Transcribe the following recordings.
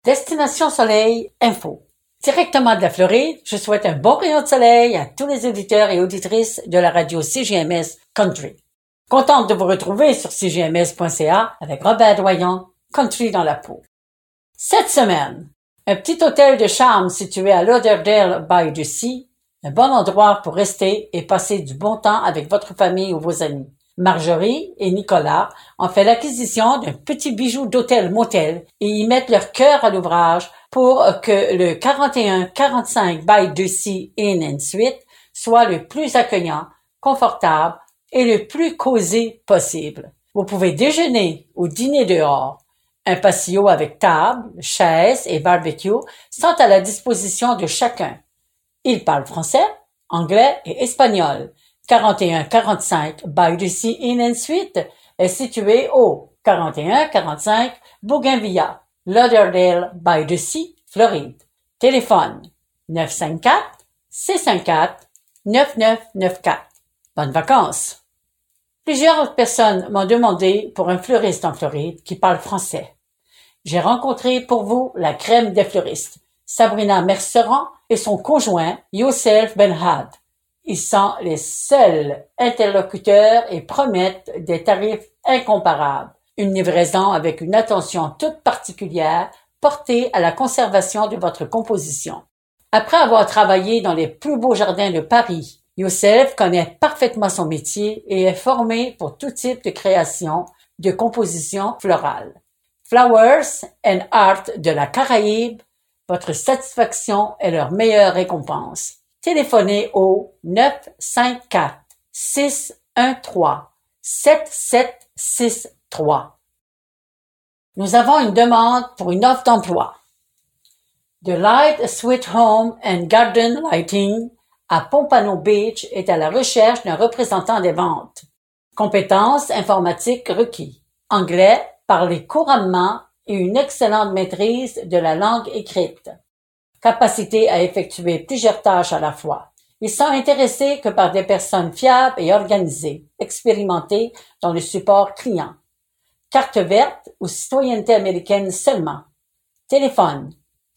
Destination Soleil Info. Directement de la Floride, je souhaite un bon rayon de soleil à tous les auditeurs et auditrices de la radio CJMS Country. Contente de vous retrouver sur cjms.ca avec Robert Doyon, Country dans la peau. Cette semaine, un petit hôtel de charme situé à Lauderdale by the Sea, un bon endroit pour rester et passer du bon temps avec votre famille ou vos amis. Marjorie et Nicolas ont fait l'acquisition d'un petit bijou d'hôtel-motel et y mettent leur cœur à l'ouvrage pour que le 4145 by the Sea Inn and Suite soit le plus accueillant, confortable et le plus cosy possible. Vous pouvez déjeuner ou dîner dehors. Un patio avec table, chaises et barbecue sont à la disposition de chacun. Ils parlent français, anglais et espagnol. 4145 by the Sea Inn and Suite est situé au 4145 Bougainvillea, Lauderdale by the Sea, Floride. Téléphone 954-654-9994. Bonnes vacances! Plusieurs personnes m'ont demandé pour un fleuriste en Floride qui parle français. J'ai rencontré pour vous la crème des fleuristes, Sabrina Merceran et son conjoint Youssef Benhad. Ils sont les seuls interlocuteurs et promettent des tarifs incomparables. Une livraison avec une attention toute particulière portée à la conservation de votre composition. Après avoir travaillé dans les plus beaux jardins de Paris, Youssef connaît parfaitement son métier et est formé pour tout type de création de composition florale. Flowers and Art de la Caraïbe, votre satisfaction est leur meilleure récompense. Téléphonez au 954-613-7763. Nous avons une demande pour une offre d'emploi. The Light Sweet Home and Garden Lighting à Pompano Beach est à la recherche d'un représentant des ventes. Compétences informatiques requis. Anglais, parler couramment et une excellente maîtrise de la langue écrite. Capacité à effectuer plusieurs tâches à la fois. Ils sont intéressés que par des personnes fiables et organisées, expérimentées dans le support client. Carte verte ou citoyenneté américaine seulement. Téléphone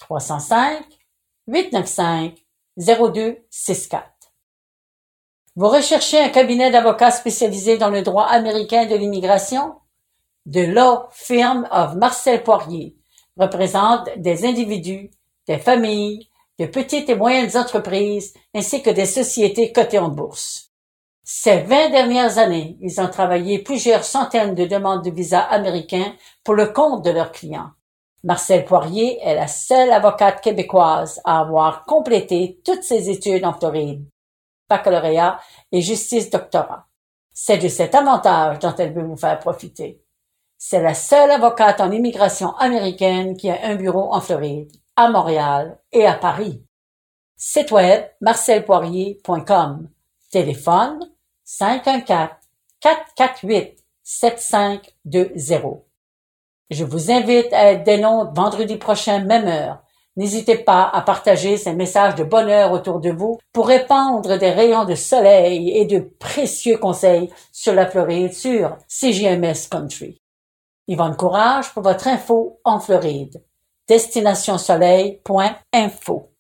305-895-0264. Vous recherchez un cabinet d'avocats spécialisé dans le droit américain de l'immigration? The Law Firm of Marcel Poirier représente des individus, des familles, de petites et moyennes entreprises, ainsi que des sociétés cotées en bourse. Ces 20 dernières années, ils ont travaillé plusieurs centaines de demandes de visa américains pour le compte de leurs clients. Marcel Poirier est la seule avocate québécoise à avoir complété toutes ses études en Floride, baccalauréat et justice doctorat. C'est de cet avantage dont elle veut vous faire profiter. C'est la seule avocate en immigration américaine qui a un bureau en Floride, à Montréal et à Paris. Site web marcelpoirier.com. Téléphone 514-448-7520. Je vous invite à être des nôtres vendredi prochain, même heure. N'hésitez pas à partager ces messages de bonheur autour de vous pour répandre des rayons de soleil et de précieux conseils sur la Floride sur CJMS Country. Yvonne Courage pour votre info en Floride. Destinationsoleil.info